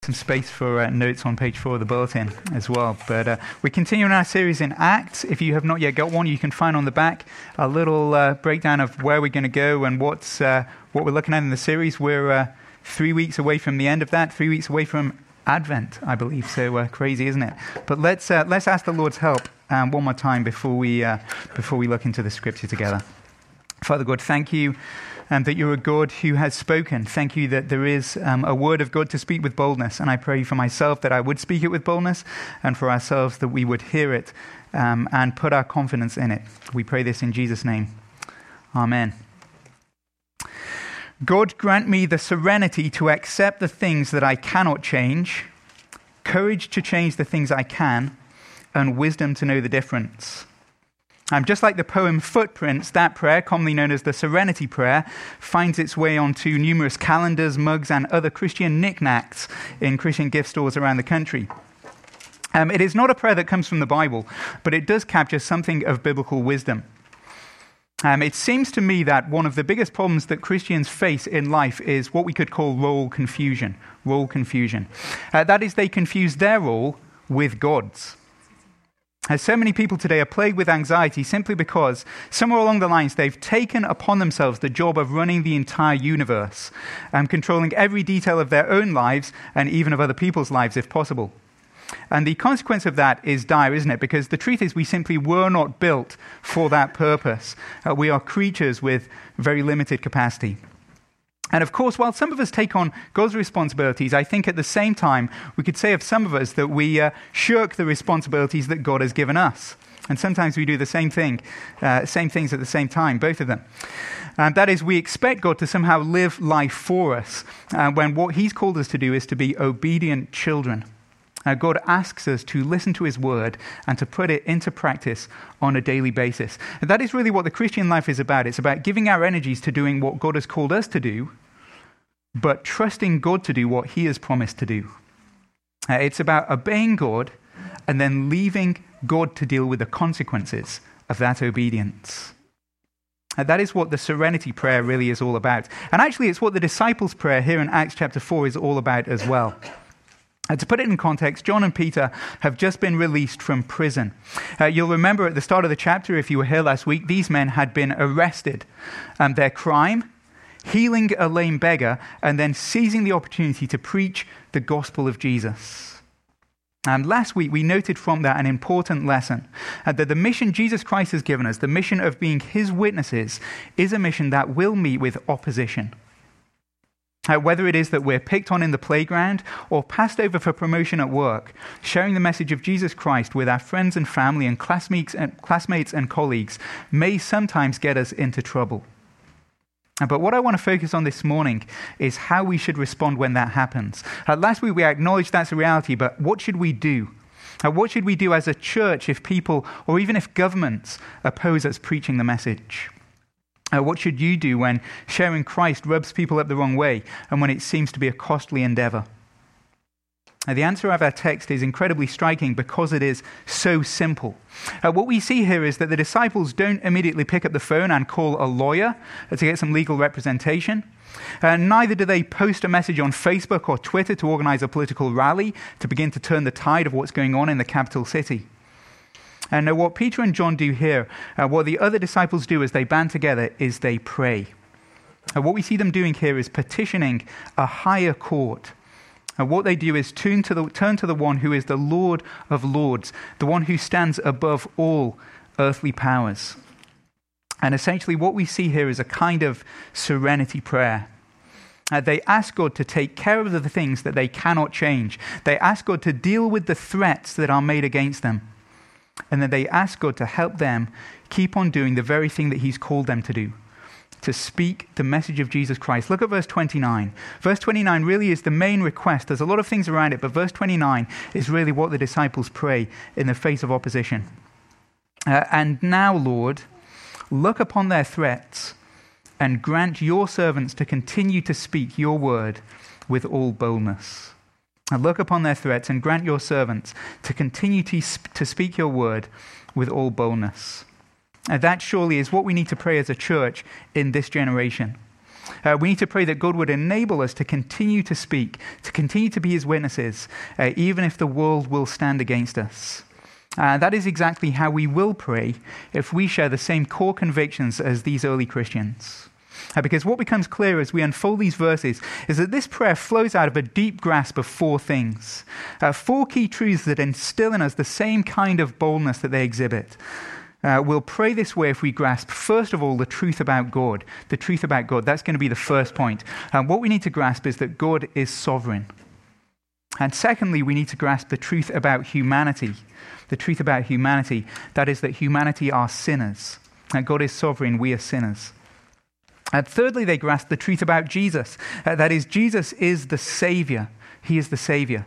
Some space for notes on page 4 of the bulletin as well. But we continue in our series in Acts. If you have not yet got one, you can find on the back a little breakdown of where we're going to go and what we're looking at in the series. We're 3 weeks away from the end of that, 3 weeks away from Advent, I believe. So crazy, isn't it? But let's ask the Lord's help one more time before we look into the Scripture together. Father God, thank you. That you're a God who has spoken. Thank you that there is a word of God to speak with boldness. And I pray for myself that I would speak it with boldness, and for ourselves that we would hear it and put our confidence in it. We pray this in Jesus' name. Amen. God, grant me the serenity to accept the things that I cannot change, courage to change the things I can, and wisdom to know the difference. Just like the poem Footprints, that prayer, commonly known as the Serenity Prayer, finds its way onto numerous calendars, mugs, and other Christian knickknacks in Christian gift stores around the country. It is not a prayer that comes from the Bible, but it does capture something of biblical wisdom. It seems to me that one of the biggest problems that Christians face in life is what we could call role confusion. Role confusion. That is, they confuse their role with God's. As so many people today are plagued with anxiety simply because somewhere along the lines they've taken upon themselves the job of running the entire universe, controlling every detail of their own lives and even of other people's lives if possible. And the consequence of that is dire, isn't it? Because the truth is we simply were not built for that purpose. We are creatures with very limited capacity. And of course, while some of us take on God's responsibilities, I think at the same time, we could say of some of us that we shirk the responsibilities that God has given us. And sometimes we do the same things at the same time, both of them. And that is, we expect God to somehow live life for us, when what he's called us to do is to be obedient children. God asks us to listen to his word and to put it into practice on a daily basis. And that is really what the Christian life is about. It's about giving our energies to doing what God has called us to do, but trusting God to do what he has promised to do. It's about obeying God and then leaving God to deal with the consequences of that obedience. That is what the Serenity Prayer really is all about. And actually, it's what the disciples' prayer here in Acts chapter 4 is all about as well. To put it in context, John and Peter have just been released from prison. You'll remember at the start of the chapter, if you were here last week, these men had been arrested. Their crime, healing a lame beggar, and then seizing the opportunity to preach the gospel of Jesus. And last week, we noted from that an important lesson, that the mission Jesus Christ has given us, the mission of being his witnesses, is a mission that will meet with opposition. Whether it is that we're picked on in the playground or passed over for promotion at work, sharing the message of Jesus Christ with our friends and family and classmates and colleagues may sometimes get us into trouble. But what I want to focus on this morning is how we should respond when that happens. Last week we acknowledged that's a reality, but what should we do? What should we do as a church if people, or even if governments, oppose us preaching the message? What should you do when sharing Christ rubs people up the wrong way and when it seems to be a costly endeavor? The answer of our text is incredibly striking because it is so simple. What we see here is that the disciples don't immediately pick up the phone and call a lawyer to get some legal representation. Neither do they post a message on Facebook or Twitter to organize a political rally to begin to turn the tide of what's going on in the capital city. And what Peter and John do here, what the other disciples do as they band together, is they pray. What we see them doing here is petitioning a higher court. What they do is turn to the one who is the Lord of Lords, the one who stands above all earthly powers. And essentially what we see here is a kind of serenity prayer. They ask God to take care of the things that they cannot change. They ask God to deal with the threats that are made against them. And then they ask God to help them keep on doing the very thing that he's called them to do, to speak the message of Jesus Christ. Look at verse 29. Verse 29 really is the main request. There's a lot of things around it, but verse 29 is really what the disciples pray in the face of opposition. And now, Lord, look upon their threats and grant your servants to continue to speak your word with all boldness. And look upon their threats and grant your servants to continue to speak your word with all boldness. That surely is what we need to pray as a church in this generation. We need to pray that God would enable us to continue to speak, to continue to be his witnesses, even if the world will stand against us. That is exactly how we will pray if we share the same core convictions as these early Christians. Because what becomes clear as we unfold these verses is that this prayer flows out of a deep grasp of four things. Four key truths that instill in us the same kind of boldness that they exhibit. We'll pray this way if we grasp, first of all, the truth about God. The truth about God, that's going to be the first point. What we need to grasp is that God is sovereign. And secondly, we need to grasp the truth about humanity. The truth about humanity, that is that humanity are sinners. And God is sovereign, we are sinners. And thirdly, they grasp the truth about Jesus. That is, Jesus is the Savior. He is the Savior.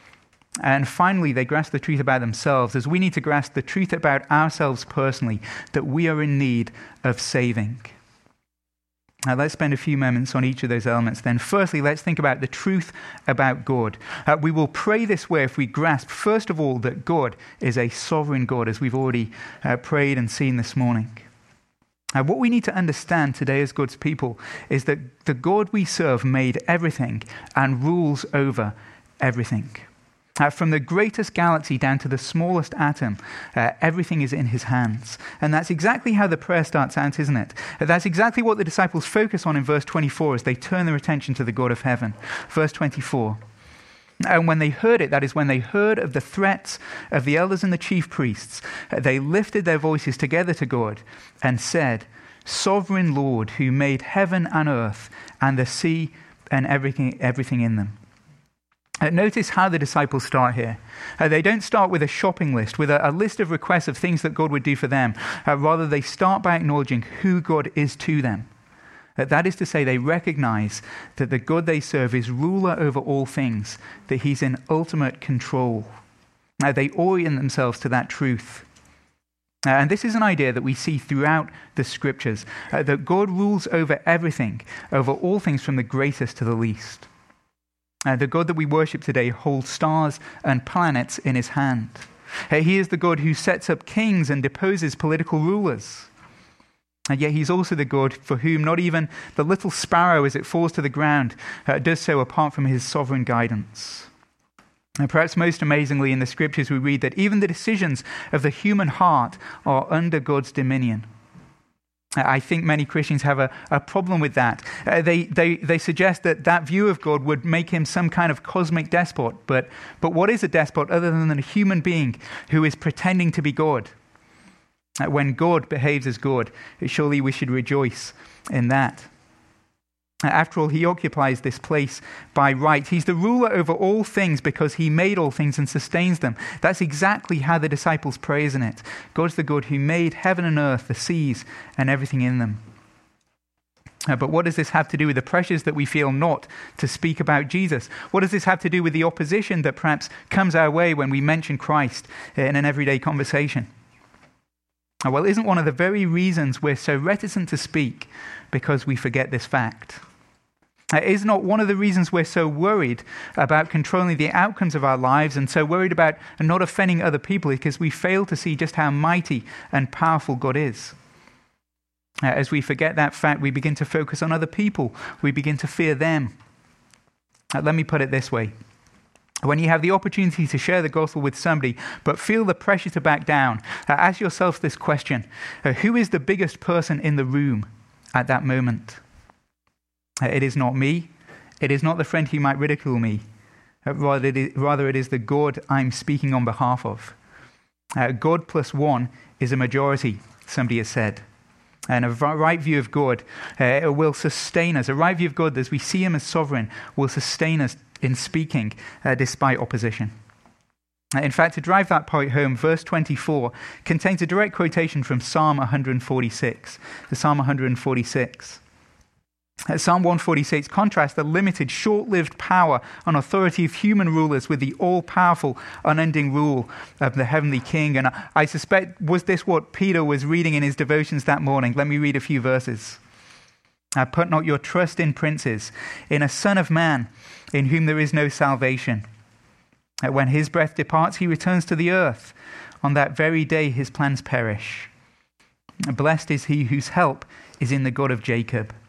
And finally, they grasp the truth about themselves, as we need to grasp the truth about ourselves personally, that we are in need of saving. Now, let's spend a few moments on each of those elements then. Firstly, let's think about the truth about God. We will pray this way if we grasp, first of all, that God is a sovereign God, as we've already prayed and seen this morning. What we need to understand today as God's people is that the God we serve made everything and rules over everything. From the greatest galaxy down to the smallest atom, everything is in his hands. And that's exactly how the prayer starts out, isn't it? That's exactly what the disciples focus on in verse 24 as they turn their attention to the God of heaven. Verse 24. And when they heard it, that is, when they heard of the threats of the elders and the chief priests, they lifted their voices together to God and said, "Sovereign Lord, who made heaven and earth and the sea and everything in them." Notice how the disciples start here. They don't start with a shopping list, with a list of requests of things that God would do for them. Rather, they start by acknowledging who God is to them. That is to say, they recognize that the God they serve is ruler over all things, that he's in ultimate control. They orient themselves to that truth. And this is an idea that we see throughout the scriptures, that God rules over everything, over all things from the greatest to the least. The God that we worship today holds stars and planets in his hand. He is the God who sets up kings and deposes political rulers. And yet he's also the God for whom not even the little sparrow as it falls to the ground does so apart from his sovereign guidance. And perhaps most amazingly in the scriptures we read that even the decisions of the human heart are under God's dominion. I think many Christians have a problem with that. They suggest that view of God would make him some kind of cosmic despot. But what is a despot other than a human being who is pretending to be God? When God behaves as God, surely we should rejoice in that. After all, he occupies this place by right. He's the ruler over all things because he made all things and sustains them. That's exactly how the disciples pray, isn't it? God's the God who made heaven and earth, the seas, and everything in them. But what does this have to do with the pressures that we feel not to speak about Jesus? What does this have to do with the opposition that perhaps comes our way when we mention Christ in an everyday conversation? Well, isn't one of the very reasons we're so reticent to speak because we forget this fact? Is not one of the reasons we're so worried about controlling the outcomes of our lives and so worried about not offending other people because we fail to see just how mighty and powerful God is? As we forget that fact, we begin to focus on other people. We begin to fear them. Let me put it this way. When you have the opportunity to share the gospel with somebody, but feel the pressure to back down, ask yourself this question. Who is the biggest person in the room at that moment? It is not me. It is not the friend who might ridicule me. Rather, it is the God I'm speaking on behalf of. God plus one is a majority, somebody has said. And a right view of God will sustain us. A right view of God, as we see him as sovereign, will sustain us in speaking despite opposition. In fact, to drive that point home, verse 24 contains a direct quotation from Psalm 146. Psalm 146. Psalm 146 contrasts the limited, short-lived power and authority of human rulers with the all-powerful, unending rule of the heavenly King. And I suspect, was this what Peter was reading in his devotions that morning? Let me read a few verses. Put not your trust in princes, in a son of man, in whom there is no salvation. When his breath departs, he returns to the earth. On that very day his plans perish. Blessed is he whose help is in the God of Jacob,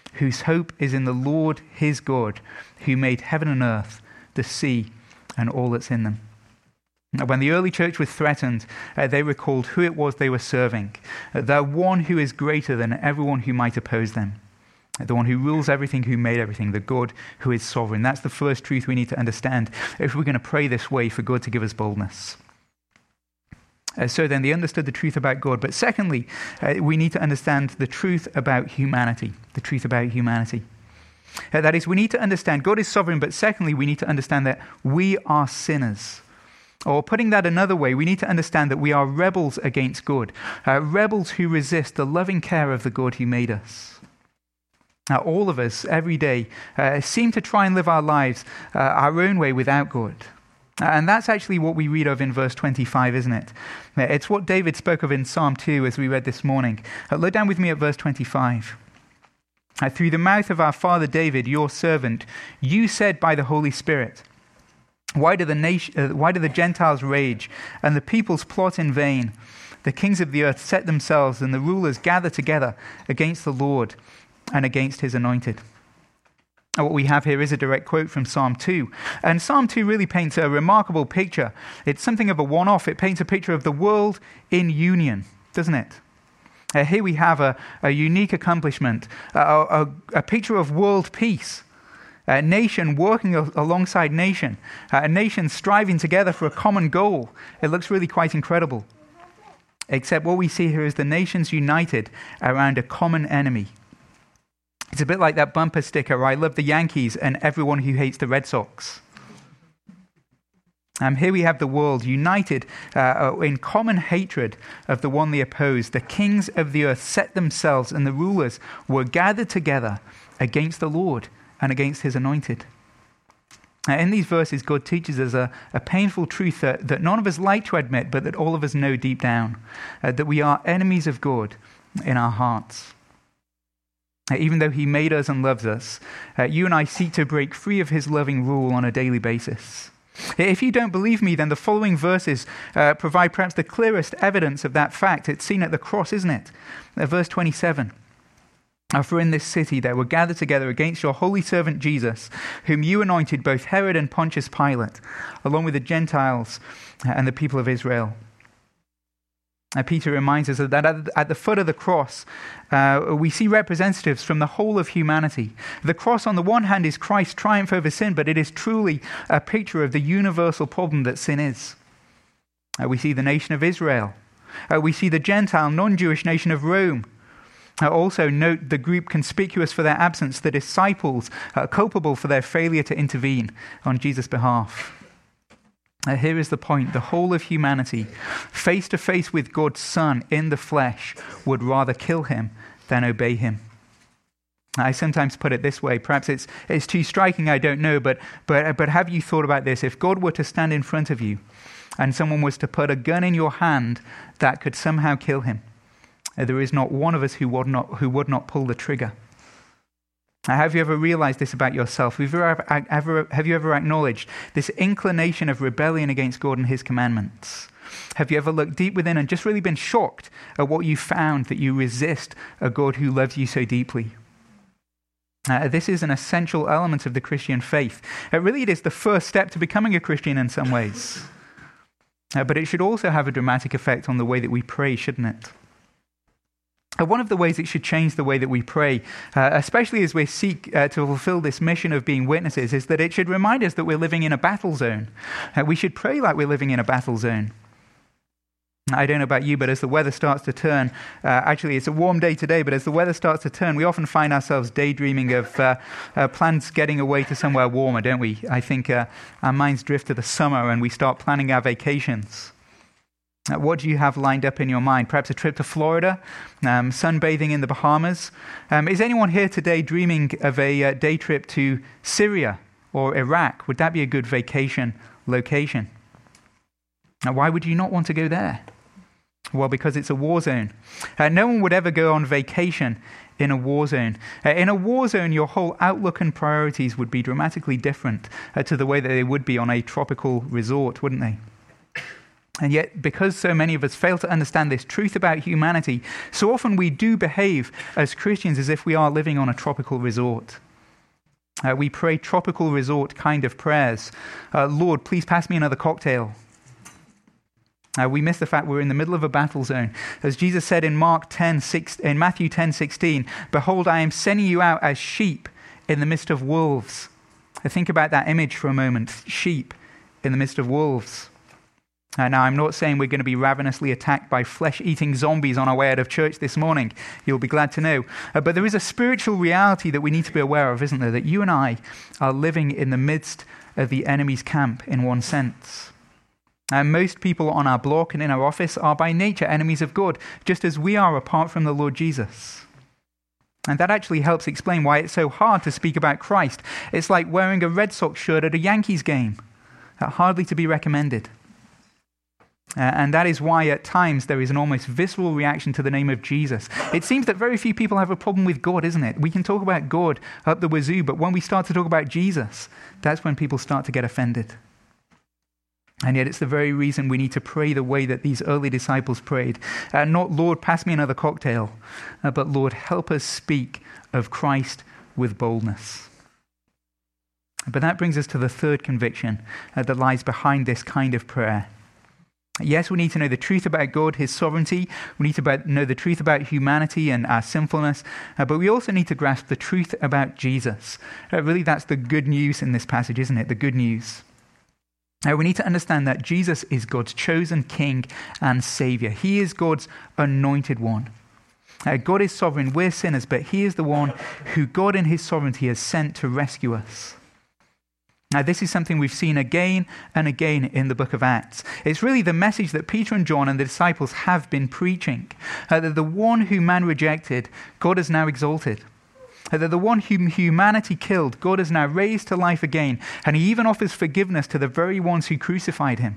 whose hope is in the Lord his God, who made heaven and earth, the sea, and all that's in them. When the early church was threatened, they recalled who it was they were serving, the one who is greater than everyone who might oppose them, the one who rules everything, who made everything, the God who is sovereign. That's the first truth we need to understand if we're going to pray this way for God to give us boldness. So then they understood the truth about God. But secondly, we need to understand the truth about humanity, the truth about humanity. That is, we need to understand God is sovereign, but secondly, we need to understand that we are sinners. Or putting that another way, we need to understand that we are rebels against God, rebels who resist the loving care of the God who made us. Now, all of us, every day, seem to try and live our lives our own way without God. And that's actually what we read of in verse 25, isn't it? It's what David spoke of in Psalm 2 as we read this morning. Look down with me at verse 25. Through the mouth of our father David, your servant, you said by the Holy Spirit, why do the Gentiles rage and the peoples plot in vain? The kings of the earth set themselves and the rulers gather together against the Lord and against his anointed. What we have here is a direct quote from Psalm 2. And Psalm 2 really paints a remarkable picture. It's something of a one-off. It paints a picture of the world in union, doesn't it? Here we have a unique accomplishment, a picture of world peace. A nation working alongside nation, a nation striving together for a common goal. It looks really quite incredible. Except what we see here is the nations united around a common enemy. It's a bit like that bumper sticker, I love the Yankees and everyone who hates the Red Sox. Here we have the world united in common hatred of the one they oppose. The kings of the earth set themselves and the rulers were gathered together against the Lord and against his anointed. In these verses, God teaches us a painful truth that none of us like to admit, but that all of us know deep down, that we are enemies of God in our hearts. Even though he made us and loves us, you and I seek to break free of his loving rule on a daily basis. If you don't believe me, then the following verses provide perhaps the clearest evidence of that fact. It's seen at the cross, isn't it? Verse 27. For in this city there were gathered together against your holy servant Jesus, whom you anointed, both Herod and Pontius Pilate, along with the Gentiles and the people of Israel. Peter reminds us that at the foot of the cross, we see representatives from the whole of humanity. The cross, on the one hand, is Christ's triumph over sin, but it is truly a picture of the universal problem that sin is. We see the nation of Israel. We see the Gentile, non-Jewish nation of Rome. Also note the group conspicuous for their absence, the disciples culpable for their failure to intervene on Jesus' behalf. Here is the point. The whole of humanity, face to face with God's Son in the flesh, would rather kill him than obey him. I sometimes put it this way. Perhaps it's too striking, I don't know, but have you thought about this? If God were to stand in front of you and someone was to put a gun in your hand that could somehow kill him, there is not one of us who would not pull the trigger. Have you ever realized this about yourself? Have you ever acknowledged this inclination of rebellion against God and his commandments? Have you ever looked deep within and just really been shocked at what you found, that you resist a God who loves you so deeply? This is an essential element of the Christian faith. It is the first step to becoming a Christian in some ways. But it should also have a dramatic effect on the way that we pray, shouldn't it? One of the ways it should change the way that we pray, especially as we seek to fulfill this mission of being witnesses, is that it should remind us that we're living in a battle zone. We should pray like we're living in a battle zone. I don't know about you, but as the weather starts to turn, actually it's a warm day today, but as the weather starts to turn, we often find ourselves daydreaming of plans getting away to somewhere warmer, don't we? I think our minds drift to the summer and we start planning our vacations. What do you have lined up in your mind? Perhaps a trip to Florida, sunbathing in the Bahamas. Is anyone here today dreaming of a day trip to Syria or Iraq? Would that be a good vacation location? Now, why would you not want to go there? Well, because it's a war zone. No one would ever go on vacation in a war zone. In a war zone, your whole outlook and priorities would be dramatically different to the way that they would be on a tropical resort, wouldn't they? And yet, because so many of us fail to understand this truth about humanity, so often we do behave as Christians as if we are living on a tropical resort. We pray tropical resort kind of prayers. Lord, please pass me another cocktail. We miss the fact we're in the middle of a battle zone. As Jesus said in Matthew 10:16, "Behold, I am sending you out as sheep in the midst of wolves." Think about that image for a moment. Sheep in the midst of wolves. Now, I'm not saying we're going to be ravenously attacked by flesh-eating zombies on our way out of church this morning. You'll be glad to know. But there is a spiritual reality that we need to be aware of, isn't there? That you and I are living in the midst of the enemy's camp in one sense. Most people on our block and in our office are by nature enemies of God, just as we are apart from the Lord Jesus. And that actually helps explain why it's so hard to speak about Christ. It's like wearing a Red Sox shirt at a Yankees game. Hardly to be recommended. And that is why at times there is an almost visceral reaction to the name of Jesus. It seems that very few people have a problem with God, isn't it? We can talk about God up the wazoo, but when we start to talk about Jesus, that's when people start to get offended. And yet it's the very reason we need to pray the way that these early disciples prayed. Not, Lord, pass me another cocktail, but Lord, help us speak of Christ with boldness. But that brings us to the third conviction that lies behind this kind of prayer. Yes, we need to know the truth about God, his sovereignty. We need to know the truth about humanity and our sinfulness. But we also need to grasp the truth about Jesus. Really, that's the good news in this passage, isn't it? The good news. We need to understand that Jesus is God's chosen King and Savior. He is God's anointed one. God is sovereign, we're sinners, but he is the one who God in his sovereignty has sent to rescue us. Now, this is something we've seen again and again in the book of Acts. It's really the message that Peter and John and the disciples have been preaching. That the one whom man rejected, God has now exalted. That the one whom humanity killed, God has now raised to life again. And he even offers forgiveness to the very ones who crucified him.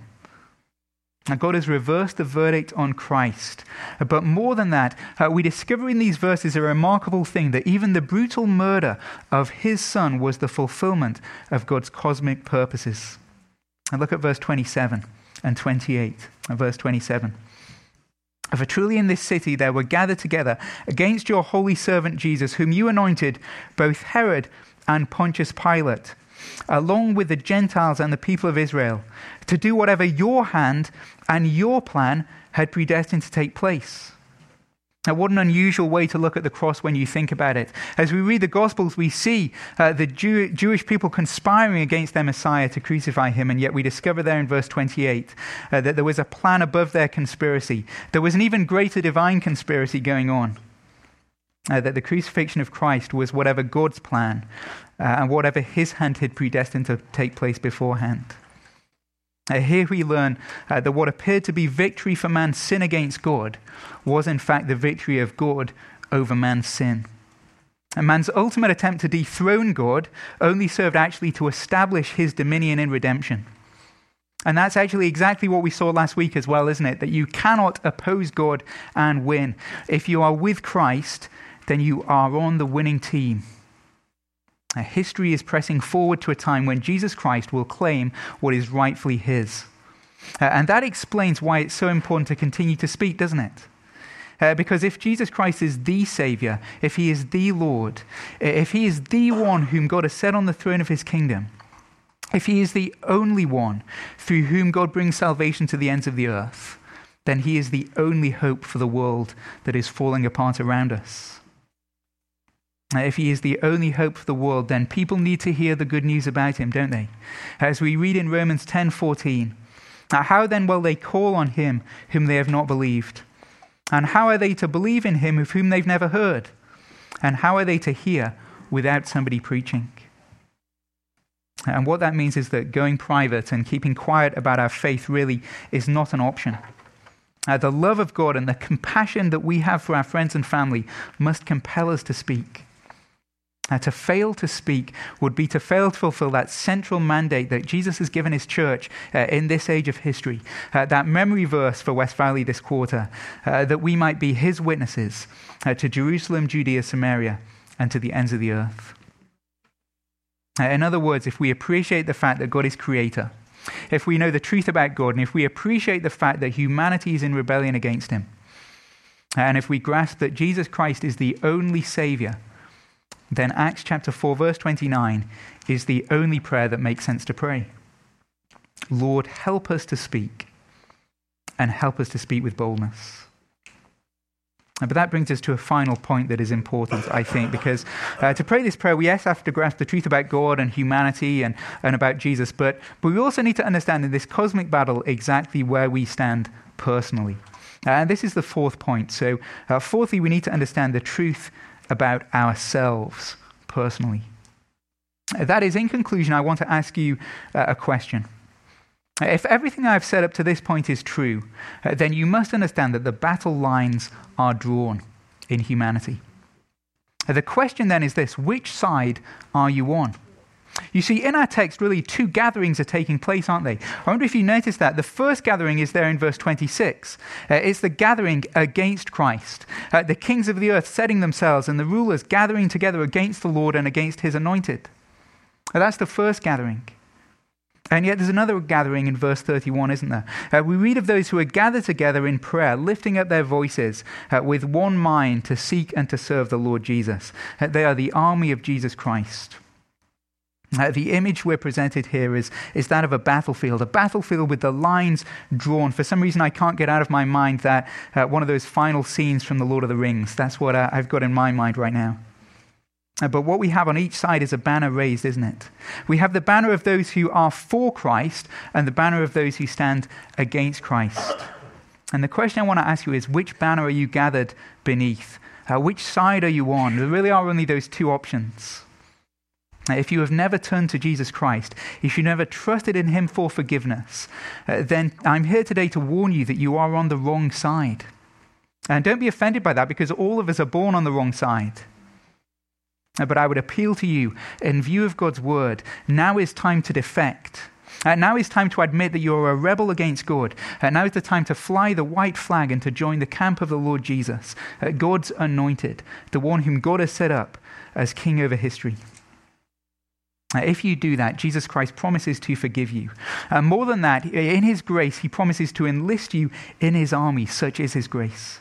And God has reversed the verdict on Christ. But more than that, we discover in these verses a remarkable thing, that even the brutal murder of his son was the fulfillment of God's cosmic purposes. And look at verse 27 and 28. Verse 27. For truly in this city there were gathered together against your holy servant Jesus, whom you anointed, both Herod and Pontius Pilate, along with the Gentiles and the people of Israel, to do whatever your hand and your plan had predestined to take place. Now, what an unusual way to look at the cross when you think about it. As we read the Gospels, we see the Jewish people conspiring against their Messiah to crucify him, and yet we discover there in verse 28 that there was a plan above their conspiracy. There was an even greater divine conspiracy going on. That the crucifixion of Christ was whatever God's plan and whatever his hand had predestined to take place beforehand. Here we learn that what appeared to be victory for man's sin against God was in fact the victory of God over man's sin. And man's ultimate attempt to dethrone God only served actually to establish his dominion in redemption. And that's actually exactly what we saw last week as well, isn't it? That you cannot oppose God and win. If you are with Christ, then you are on the winning team. History is pressing forward to a time when Jesus Christ will claim what is rightfully his. And that explains why it's so important to continue to speak, doesn't it? Because if Jesus Christ is the Savior, if he is the Lord, if he is the one whom God has set on the throne of his kingdom, if he is the only one through whom God brings salvation to the ends of the earth, then he is the only hope for the world that is falling apart around us. If he is the only hope for the world, then people need to hear the good news about him, don't they? As we read in Romans 10:14, how then will they call on him whom they have not believed? And how are they to believe in him of whom they've never heard? And how are they to hear without somebody preaching? And what that means is that going private and keeping quiet about our faith really is not an option. The love of God and the compassion that we have for our friends and family must compel us to speak. To fail to speak would be to fail to fulfill that central mandate that Jesus has given his church in this age of history. That memory verse for West Valley this quarter, that we might be his witnesses to Jerusalem, Judea, Samaria, and to the ends of the earth. In other words, if we appreciate the fact that God is creator, if we know the truth about God, and if we appreciate the fact that humanity is in rebellion against him, and if we grasp that Jesus Christ is the only Savior, then Acts chapter 4, verse 29 is the only prayer that makes sense to pray. Lord, help us to speak, and help us to speak with boldness. But that brings us to a final point that is important, I think, because to pray this prayer, we have to grasp the truth about God and humanity and about Jesus, but we also need to understand in this cosmic battle exactly where we stand personally. And this is the fourth point. So, fourthly, we need to understand the truth about ourselves personally. That is, in conclusion, I want to ask you a question. If everything I've said up to this point is true, then you must understand that the battle lines are drawn in humanity. The question then is this: which side are you on? You see, in our text, really two gatherings are taking place, aren't they? I wonder if you noticed that. The first gathering is there in verse 26. It's the gathering against Christ. The kings of the earth setting themselves and the rulers gathering together against the Lord and against his anointed. That's the first gathering. And yet there's another gathering in verse 31, isn't there? We read of those who are gathered together in prayer, lifting up their voices with one mind to seek and to serve the Lord Jesus. They are the army of Jesus Christ. The image we're presented here is that of a battlefield with the lines drawn. For some reason, I can't get out of my mind that one of those final scenes from The Lord of the Rings. That's what I've got in my mind right now. But what we have on each side is a banner raised, isn't it? We have the banner of those who are for Christ and the banner of those who stand against Christ. And the question I want to ask you is, which banner are you gathered beneath? Which side are you on? There really are only those two options. If you have never turned to Jesus Christ, if you never trusted in him for forgiveness, then I'm here today to warn you that you are on the wrong side. And don't be offended by that, because all of us are born on the wrong side. But I would appeal to you, in view of God's word, now is time to defect. Now is time to admit that you are a rebel against God. Now is the time to fly the white flag and to join the camp of the Lord Jesus, God's anointed, the one whom God has set up as king over history. If you do that, Jesus Christ promises to forgive you. More than that, in his grace, he promises to enlist you in his army. Such is his grace.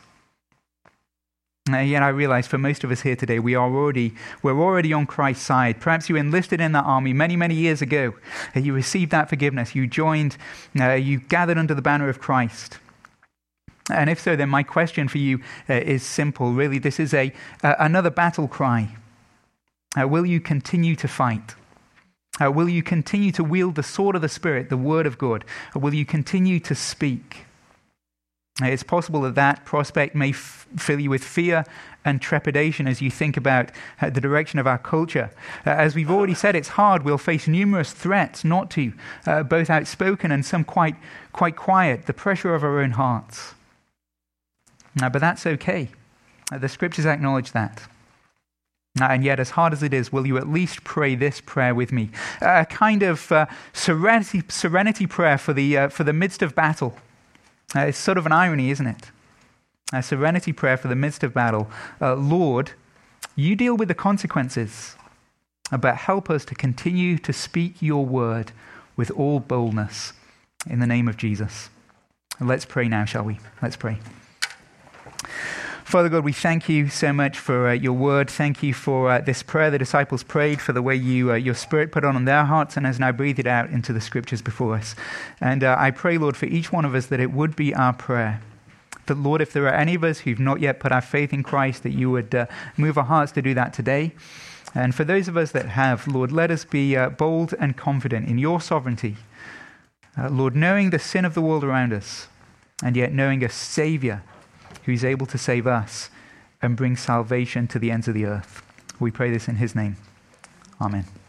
Yet I realize for most of us here today, we're already on Christ's side. Perhaps you enlisted in that army many, many years ago. You received that forgiveness. You joined, you gathered under the banner of Christ. And if so, then my question for you is simple. Really, this is another battle cry. Will you continue to fight? Will you continue to wield the sword of the Spirit, the word of God? Or will you continue to speak? It's possible that prospect may fill you with fear and trepidation as you think about the direction of our culture. As we've already said, it's hard. We'll face numerous threats not to, both outspoken and some quite quiet, the pressure of our own hearts. But that's okay. The scriptures acknowledge that. And yet, as hard as it is, will you at least pray this prayer with me? A kind of serenity prayer for the midst of battle. It's sort of an irony, isn't it? A serenity prayer for the midst of battle. Lord, you deal with the consequences, but help us to continue to speak your word with all boldness in the name of Jesus. Let's pray now, shall we? Let's pray. Father God, we thank you so much for your word. Thank you for this prayer the disciples prayed, for the way your Spirit put on their hearts and has now breathed it out into the scriptures before us. And I pray, Lord, for each one of us that it would be our prayer. That, Lord, if there are any of us who've not yet put our faith in Christ, that you would move our hearts to do that today. And for those of us that have, Lord, let us be bold and confident in your sovereignty. Lord, knowing the sin of the world around us, and yet knowing a Savior who's able to save us and bring salvation to the ends of the earth. We pray this in his name. Amen.